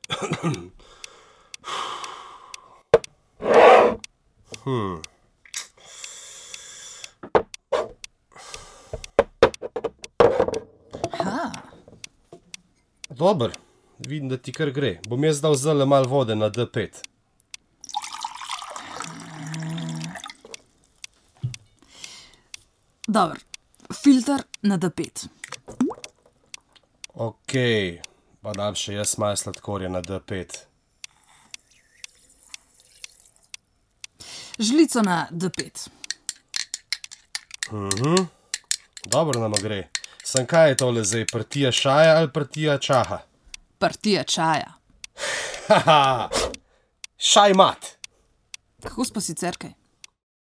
Dober, vidim, da ti kar gre. Bom jaz dal zdajle malo vode na D5. Dobro, filter na D5. Okej, pa dam še jaz malo sladkorja na D5. Žlico na D5. Dobro nama gre. Sem kaj je tole zdaj, partija šaja ali partija čaha? Partija čaja. Haha, šaj mat. Kako pa sicer kaj?